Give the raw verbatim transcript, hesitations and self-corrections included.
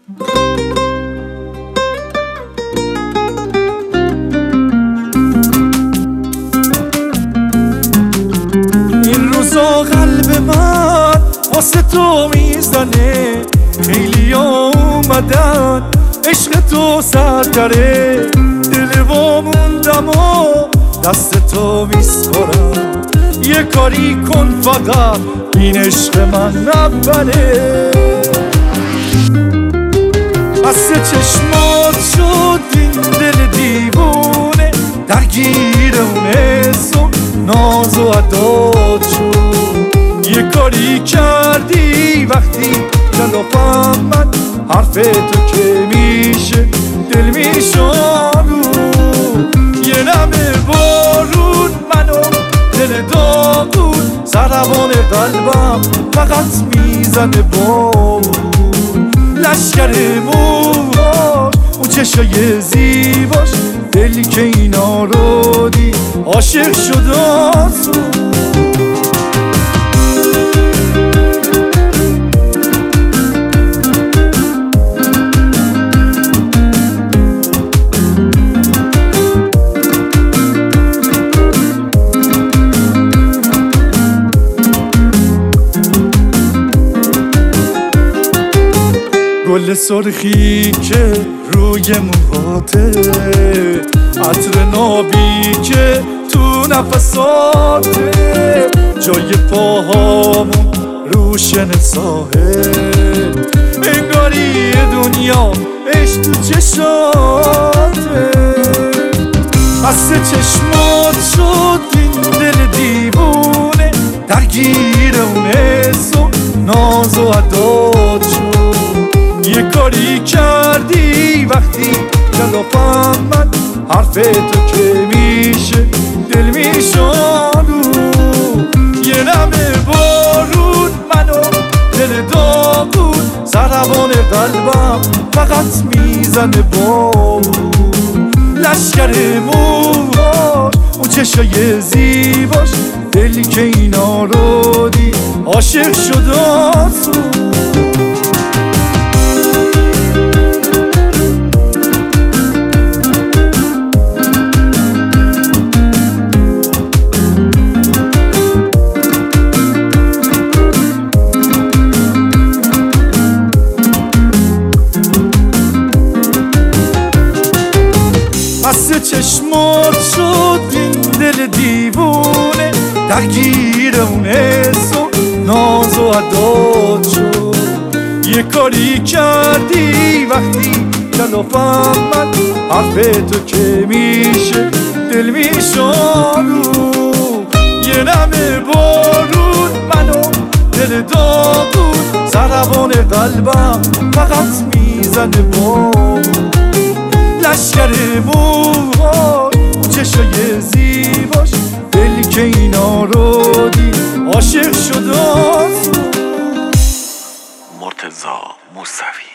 این روزا قلب من واسه تو میزنه، خیلی اومدن عشق تو سرکره، دل وا موندم و دست تو میسپارم، یه کاری کن فقط این عشق من نبره. بسته چشمات شد این دل دیوونه، درگیر اون حس و ناز و عداد شد، یه کاری کردی وقتی کلافم من حرف تو که میشه دل میشانو، یه نمه بارون منو دل داغون، ضربان قلبم فقط میزنه بارون، لشکر موهاش اون چشای زیباش، دلی که اینا رو دید عاشق شد آسون. گل سرخی که روی موهاته، عطر نابی که تو نفساته، جای پاهامون روشن ساحل، انگاری دنیا عشق تو چشاته. بسته چشمات شد این دل دیوونه، درگیر اون حس و ناز و عداد شد، یه کاری کردی وقتی کلافم من حرف تو که میشه دل میشانو، یه نمه بارون منو دل داغون، ضربان قلبم فقط میزنه بارون، لشکر موهاش اون چشای زیباش، دلی که اینا رو دید عاشق شد آسون. بسته چشمات شد این دل دیوونه، درگیر اون حس و ناز و عداد شد، یه کاری کردی وقتی کلافم من حرف تو که میشه دل میشانو، یه نمه بارون منو دل داغون، ضربان قلبم فقط میزنه بارون، لشکر موهاش چشای زیباش، دلی که اینا رو دید عاشق شد آسون. مرتضی موسوی.